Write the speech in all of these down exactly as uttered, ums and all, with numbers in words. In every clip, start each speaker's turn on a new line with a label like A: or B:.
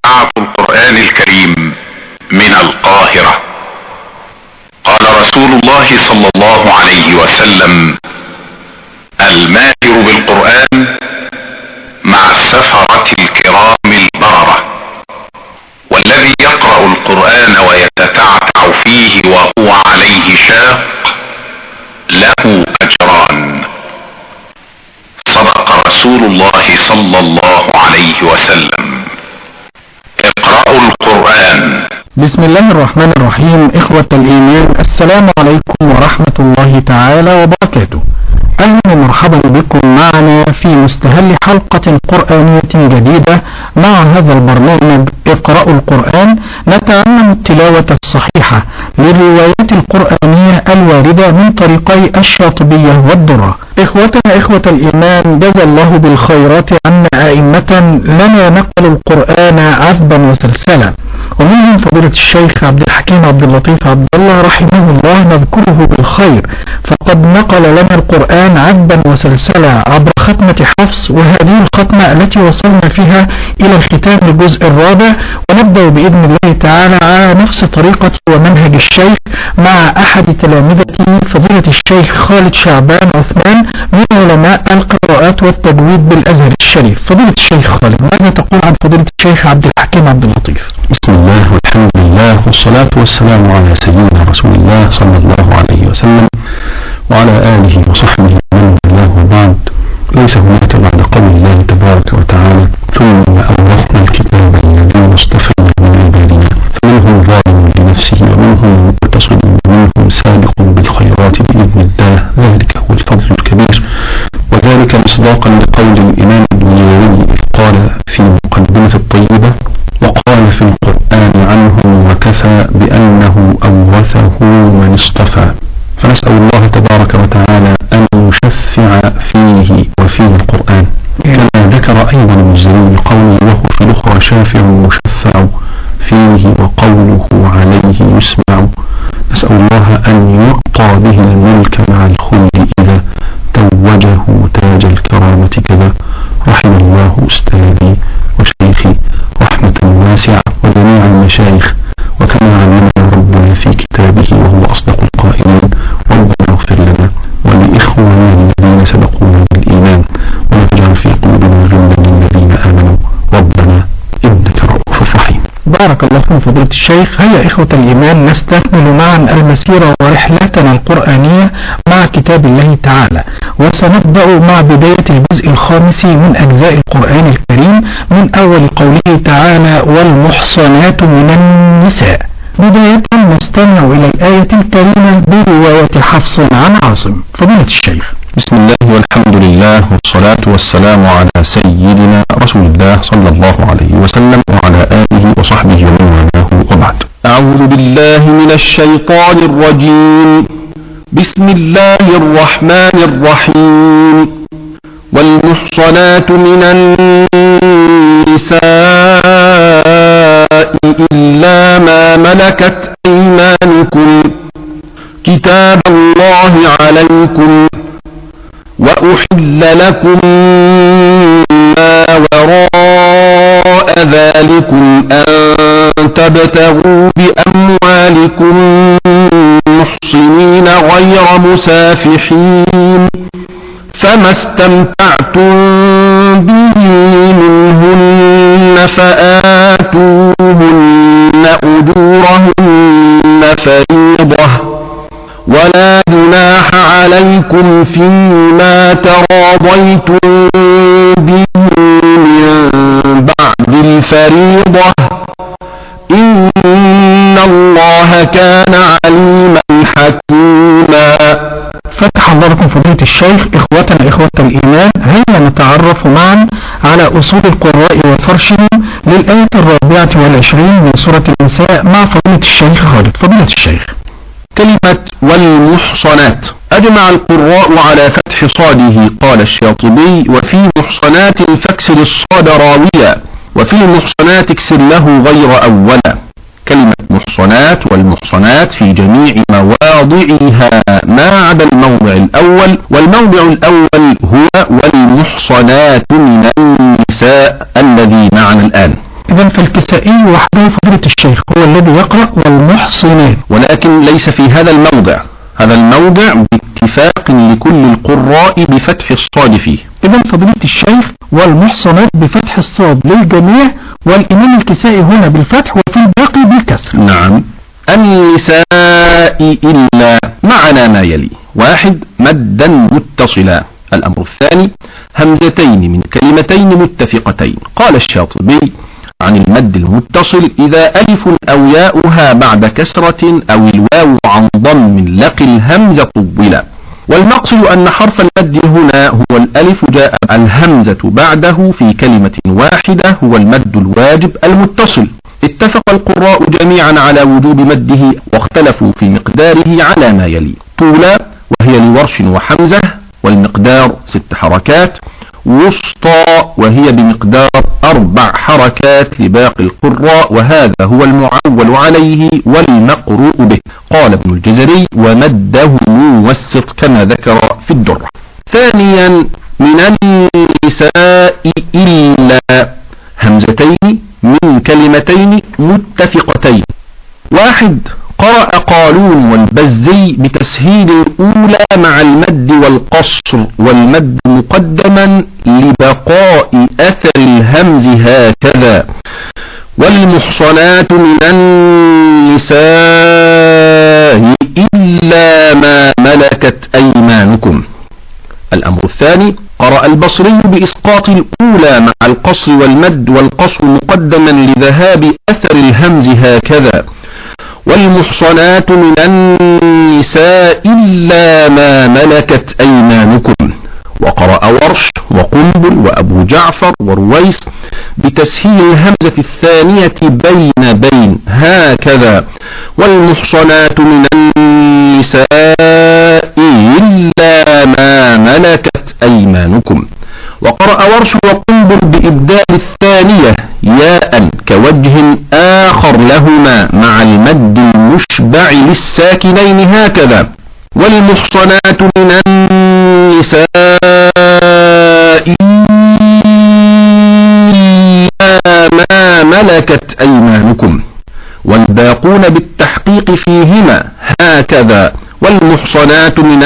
A: إذاعة القرآن الكريم من القاهرة. قال رسول الله صلى الله عليه وسلم: الماهر بالقرآن مع السفرة الكرام البررة، والذي يقرأ القرآن ويتتعتع فيه وهو عليه شاق له أجران. صدق رسول الله صلى الله عليه وسلم. اقرأوا القرآن.
B: بسم الله الرحمن الرحيم. إخوة الإيمان، السلام عليكم ورحمة الله تعالى وبركاته. أهلا ومرحبا بكم معنا في مستهل حلقة قرآنية جديدة مع هذا البرنامج اقرأوا القرآن، نتعلم التلاوة الصحيحة للروايات القرآنية الواردة من طريقي الشاطبية والدرة. إخوتنا إخوة الإيمان، جزا الله بالخيرات عنا أئمة لنا نقلوا القرآن عذبا وسلسلا، ومنهم فضيلة الشيخ عبد الحكيم عبد اللطيف عبد الله رحمه الله نذكره بالخير، فقد نقل لنا القرآن عذبا وسلسلا عبر ختمة حفص، وهذه الختمة التي وصلنا فيها إلى ختام الجزء الرابع، ونبدأ بإذن الله تعالى على نفس طريقة ومنهج الشيخ مع أحد تلامذته فضيلة الشيخ خالد شعبان عثمان من علماء القراءات والتجويد بالأزهر الشريف. فضيلة الشيخ خالد، ماذا تقول عن فضيلة الشيخ عبد الحكيم عبد اللطيف؟
C: بسم الله والحمد لله والصلاة والسلام على سيدنا رسول الله صلى الله عليه وسلم وعلى آله وصحبه ومن والاه، وبعد. ليس هناك بعد قول الله تبارك وتعالى: ثم أورثنا الكتاب الذين اصطفينا من عبادنا فمنهم ظالم لنفسه ومنهم مقتصد ومنهم سابق بالخيرات بإذن الله، ذلك هو الفضل الكبير. وذلك مصداقا لقول الإمام ابن الجوزي إذ قال في مقدمة الطيبة: وقال في القرآن عنهم وكفى بأنه أورثه من اصطفى. فنسأل الله تبارك وتعالى أن يشفع فيه وفي القرآن، كما ذكر أيضا المنزلين بقوله: وهو في الأخرى شافع مشفع فيه وقوله عليه يسمع. نسأل الله أن يعطى به الملك مع الخلد إذا توجه تاج الكرامة كذا. رحم الله أستاذي وشيخي رحمة واسعة وجميع المشايخ، وكما علمنا ربنا في كتابه وهو أصدق القائلين: ربنا اغفر لنا ولإخواننا الذين سبقونا بالإيمان ولا تجعل في قلوبنا غلا للذين آمنوا ربنا إنك رؤوف رحيم.
B: بارك الله فيكم فضيلة الشيخ. هيا إخوة الإيمان، نستكمل معا المسيرة ورحلتنا القرآنية مع كتاب الله تعالى، وسنبدأ مع بداية الجزء الخامس من أجزاء القرآن الكريم من أول قوله تعالى: والمحصنات من النساء. بداية نستمع إلى الآية الكريمة برواية حفص عن عاصم. فضيلة الشيخ.
C: بسم الله والحمد لله والصلاة والسلام على سيدنا رسول الله صلى الله عليه وسلم وعلى آله وصحبه ومن والاه، وبعد. أعوذ بالله من الشيطان الرجيم. بسم الله الرحمن الرحيم. والمحصنات من النساء إلا ما ملكت أيمانكم كتاب الله عليكم، وأحل لكم ما وراء ذلكم أن تبتغوا بأموالكم محصنين غير مسافحين، فما استمتعتم به منهن فآتوهن أجورهن فريضة، ولا جناح عليكم فيما تراضيتم به من بعد الفريضة، إن الله كان عليما حكيما.
B: فتح الله لكم فضيلة الشيخ. إخوتنا إخوة الإيمان، هيا نتعرف معا على أصول القراء وفرشهم للآية الرابعة والعشرين من سورة النساء مع فضيلة الشيخ خالد. فضيلة الشيخ.
C: كلمة والمحصنات أجمع القراء على فتح صاده، قال الشاطبي: وفي محصنات فاكسر الصاد راوية، وفي المحصنات اكسر له غير أولا. كلمة محصنات والمحصنات في جميع مواضعها ما عدا الموضع الأول، والموضع الأول هو والمحصنات من النساء الذي معنا الآن.
B: إذا فالكسائي وحده فضيلة الشيخ هو الذي يقرأ والمحصنات،
C: ولكن ليس في هذا الموضع. هذا الموضع باتفاق لكل القراء بفتح الصاد فيه.
B: إذا فضيلة الشيخ والمحصنات بفتح الصاد للجميع، والإمام الكسائي هنا بالفتح وفي الباقي بالكسر.
C: نعم. النساء إلا معنا ما يلي: واحد، مدا متصلا. الأمر الثاني، همزتين من كلمتين متفقتين. قال الشاطبي عن المد المتصل: إذا ألف أو ياؤها بعد كسرة أو الواو عن ضم لقي الهمزة طولا. والمقصد أن حرف المد هنا هو الألف، جاء الهمزة بعده في كلمة واحدة، هو المد الواجب المتصل. اتفق القراء جميعا على وجوب مده، واختلفوا في مقداره على ما يلي: طولا وهي لورش وحمزة والمقدار ست حركات، وسطى وهي بمقدار أربع حركات لباقي القراء، وهذا هو المعول عليه والمقروء به. قال ابن الجزري: ومده موسط كما ذكر في الدرة. ثانيا، من النساء إلا همزتين من كلمتين متفقتين. واحد، قرأ قالون والبزي بتسهيل الأولى مع المد والقصر، والمد مقدما لبقاء أثر الهمز هكذا: والمحصنات من النساء إلا ما ملكت أيمانكم. الأمر الثاني، قرأ البصري بإسقاط الأولى مع القصر والمد، والقصر مقدما لذهاب أثر الهمز هكذا: والمحصنات من النساء إلا ما ملكت أيمانكم. وقرأ ورش وقنبل وأبو جعفر ورويس بتسهيل الهمزة الثانية بين بين هكذا: والمحصنات من النساء إلا ما ملكت أيمانكم. وقرأ ورش وقنبل بإبدال الثانية ياء كوجه آخر لهما مع المد المشبع للساكنين هكذا: والمحصنات من النساء إلا ما ملكت أيمانكم. والباقون بالتحقيق فيهما هكذا: والمحصنات من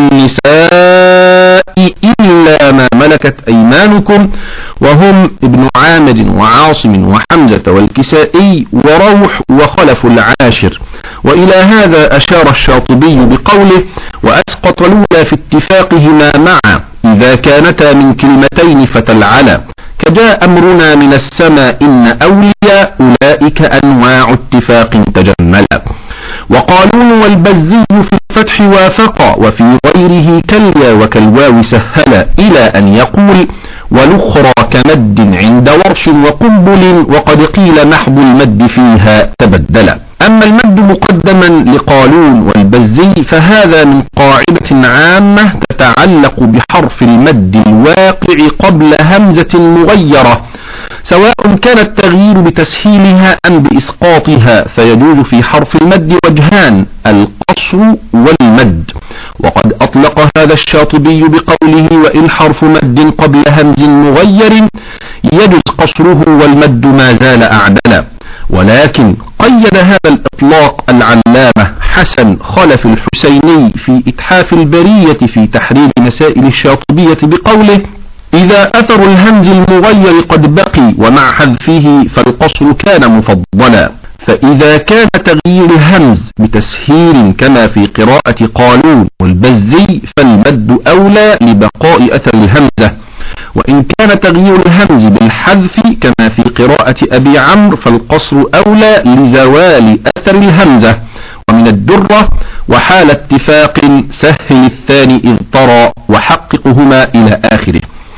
C: النساء إلا ما ملكت أيمانكم، وهم ابن عامر وعاصم وحمزة والكسائي وروح وخلف العاشر. وإلى هذا أشار الشاطبي بقوله: وأسقط الأولى في اتفاقهما معا إذا كانتا من كلمتين فتلعلا، كجاء أمرنا من السماء إن أولياء أولئك أنواع اتفاق تجملا. وقالون والبزي في الفتح وافقا، وفي غيره كاليا وكالواو سهلا، إلى أن يقول: والأخرى كمد عند ورش وقنبل، وقد قيل محض المد فيها تبدلا. أما المد مقدما لقالون والبزي فهذا من قاعدة عامة تتعلق بحرف المد الواقع قبل همزة مغيرة، سواء كان التغيير بتسهيلها أم بإسقاطها، فيجوز في حرف المد وجهان: القصر والمد. وقد أطلق هذا الشاطبي بقوله: وإن حرف مد قبل همز مغير يجوز قصره والمد ما زال أعدلا. ولكن قيد هذا الإطلاق العلامة حسن خلف الحسيني في إتحاف البرية في تحرير مسائل الشاطبية بقوله: إذا أثر الهمز المغير قد بقي ومع حذفه فالقصر كان مفضلا. فإذا كان تغيير الهمز بتسهيل كما في قراءة قالون والبزي فالمد أولى لبقاء أثر الهمزة، وإن كان تغيير الهمز بالحذف كما في قراءة أبي عمرو فالقصر أولى لزوال أثر الهمزة. ومن الدرة: وحال اتفاق سهل الثاني إذ طرى وحققهما إلى آخره.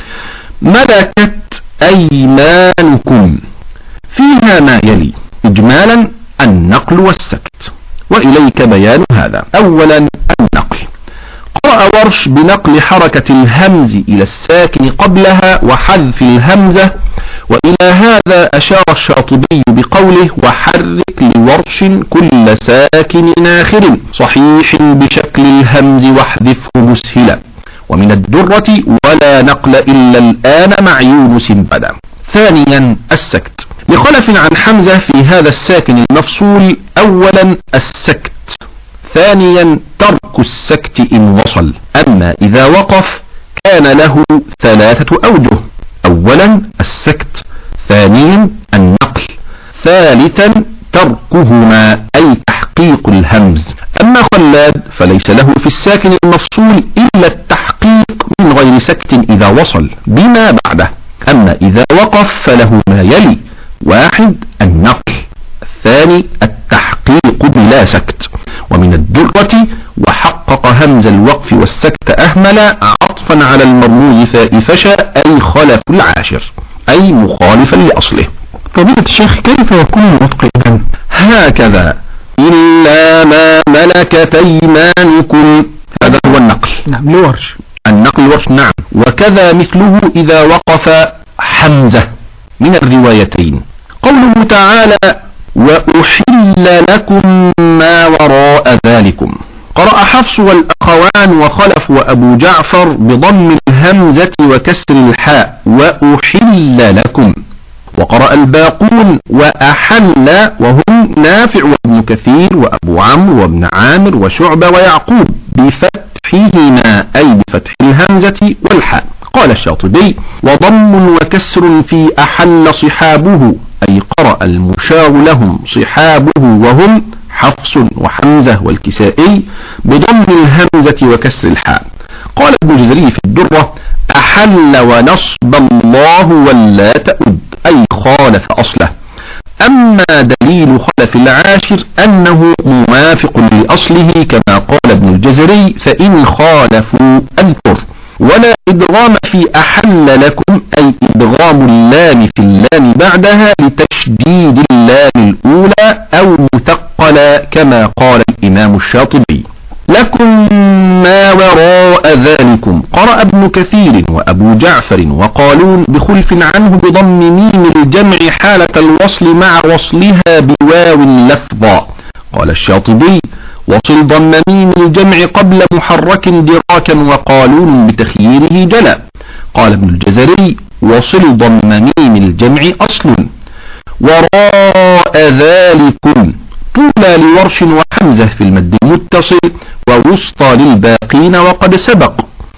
C: ملكت أيمانكم فيها ما يلي: إجمالا النقل والسكت، وإليك بيان هذا. أولا النقل. قرأ ورش بنقل حركة الهمز إلى الساكن قبلها وحذف الهمزة، وإلى هذا أشار الشاطبي بقوله: وحرك لورش كل ساكن آخر صحيح بشكل الهمز واحذفه مسهلا. ومن الدرة: ولا نقل إلا الآن مع يونس بدا. ثانيا السكت. لخلف عن حمزة في هذا الساكن المفصول: أولا السكت، ثانيا ترك السكت إن وصل، أما إذا وقف كان له ثلاثة أوجه: أولا السكت، ثانيا النقل، ثالثا تركهما أي تحقيق الهمز. أما خلاد فليس له في الساكن المفصول إلا التحقيق من غير سكت إذا وصل بما بعده، أما إذا وقف فله ما يلي: واحد النقل، الثاني التحقيق بلا سكت. ومن الدرة: وحقق همز الوقف والسكت أهمل عطفا على المرموز فاء فشاء أي خلف العاشر أي مخالفا لأصله.
B: فضيلة الشيخ كيف يكون النطق إذن؟
C: هكذا: إلا ما ملكت أيمانكم، هذا هو النقل.
B: نعم لورش.
C: النقل ورش، نعم. وكذا مثله إذا وقف حمزة من الروايتين. قوله تعالى: وأحل لكم ما وراء ذلكم، قرأ حفص والأخوان وخلف وأبو جعفر بضم الهمزة وكسر الحاء: وأحل لكم. وقرأ الباقون وأحل، وهم نافع وابن كثير وأبو عمرو وابن عامر وشعبة ويعقوب بفتحهما أي بفتح الهمزة والحاء. قال الشاطبي: وضم وكسر في أحل صحابه، أي قرأ المشار لهم صحابه وهم حفص وحمزة والكسائي بضم الهمزة وكسر الحاء. قال ابن الجزري في الدرة: أحل ونصب الله ولا تؤد، أي خالف أصله. أما دليل خلف العاشر أنه موافق لأصله كما قال ابن الجزري: فإن خالفوا أذكر. ولا إدغام في أحل لكم، أي إدغام اللام في اللام بعدها لتشديد اللام الأولى أو مثقلة كما قال الإمام الشاطبي. لكم ما وراء ذلكم، قرأ ابن كثير وأبو جعفر وقالون بخلف عنه بضم ميم الجمع حالة الوصل مع وصلها بواو لفظا. قال الشاطبي: وصل ضم ميم الجمع قبل محرك دراكا، وقالون بتخييره جلا. قال ابن الجزري: وصل ضم ميم الجمع أصل. وراء ذلكم طولى لورش وحمزة في المد المتصل، ووسطى للباقين وقد سبق.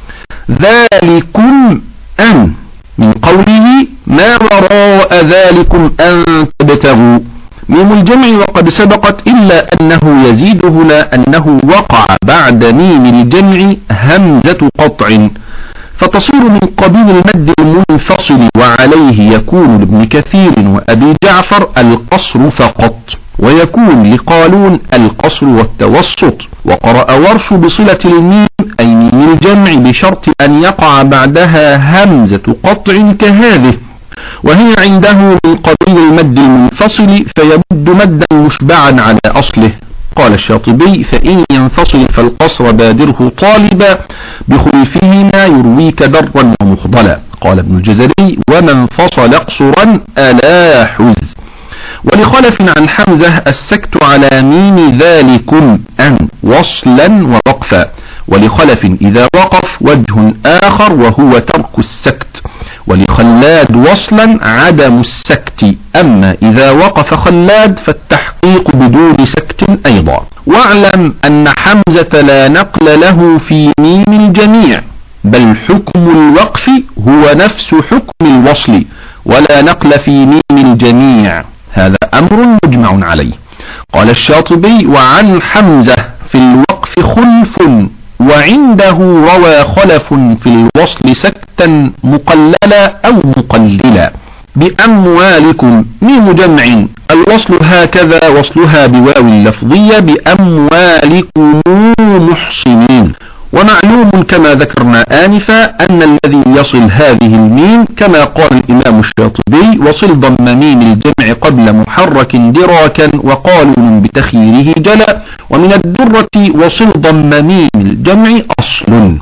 C: ذلكم أن، من قوله: ما وراء ذلكم أن تبتغوا. ميم الجمع وقد سبقت، إلا أنه يزيد هنا أنه وقع بعد ميم الجمع همزة قطع، فتصير من قبيل المد المنفصل، وعليه يكون لابن كثير وأبي جعفر القصر فقط، ويكون لقالون القصر والتوسط. وقرأ ورش بصلة الميم أي ميم الجمع بشرط أن يقع بعدها همزة قطع كهذه، وهي عنده من قبيل المد المنفصل، فيمد مدا مشبعا على أصله. قال الشاطبي: فإن ينفصل فالقصر بادره طالبا، بخلفهما يرويك درا ومخضلا. قال ابن الجزري: ومن فصل اقصرا ألا حز. ولخلف عن حمزة السكت على ميم ذلكم أن وصلا ووقفا. ولخلف إذا وقف وجه آخر وهو ترك السكت. ولخلاد وصلا عدم السكت، أما إذا وقف خلاد فالتحقيق بدون سكت أيضا. واعلم أن حمزة لا نقل له في ميم الجميع، بل حكم الوقف هو نفس حكم الوصل، ولا نقل في ميم الجميع، هذا أمر مجمع عليه. قال الشاطبي: وعن حمزة في الوقف خلف، وعنده روى خلف في الوصل سكتا مقللا أو مقللا. بأموالكم ميم جمع، الوصل هكذا وصلها بواو اللفظية: بأموالكم محصنين. ومعلوم كما ذكرنا آنفا أن الذي يصل هذه الميم كما قال الإمام الشاطبي: وصل ضم ميم الجمع قبل محرك دراكا، وقالوا بتخييره جلا. ومن الدرة: وصل ضم ميم الجمع أصل.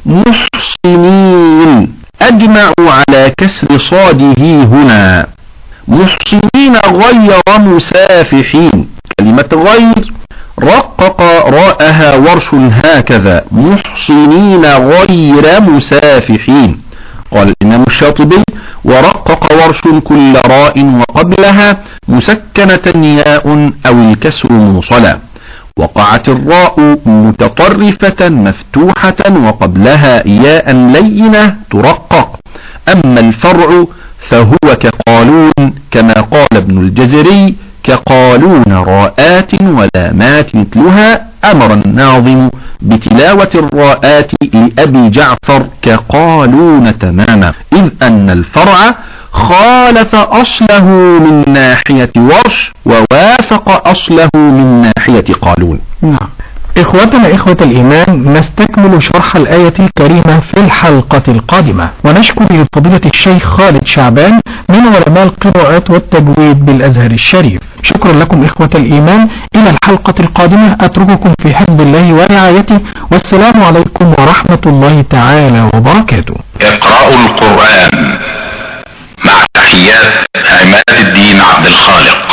C: محصنين أجمعوا على كسر صاده هنا. محصنين غير مسافحين، كلمة غير رقق راءها ورش هكذا: محصنين غير مسافحين. قال الإمام الشاطبي: ورقق ورش كل راء وقبلها مسكنة ياء أو الكسر موصلا. وقعت الراء متطرفة مفتوحة وقبلها ياء لينة ترقق. أما الفرع فهو كقالون كما قال ابن الجزري كقالون راءات ولامات مثلها. أمر الناظم بتلاوة الراءات لأبي جعفر كقالون تماما، إذ أن الفرع خالف أصله من ناحية ورش ووافق أصله من ناحية قالون.
B: نعم. إخوتنا إخوة الإيمان، نستكمل شرح الآية الكريمة في الحلقة القادمة، ونشكر لفضيلة الشيخ خالد شعبان من علماء القراءات والتجويد بالأزهر الشريف. شكرا لكم إخوة الإيمان، إلى الحلقة القادمة أترككم في حفظ الله ورعايته، والسلام عليكم ورحمة الله تعالى وبركاته.
A: اقرأوا القرآن مع تحيات عماد الدين عبد الخالق.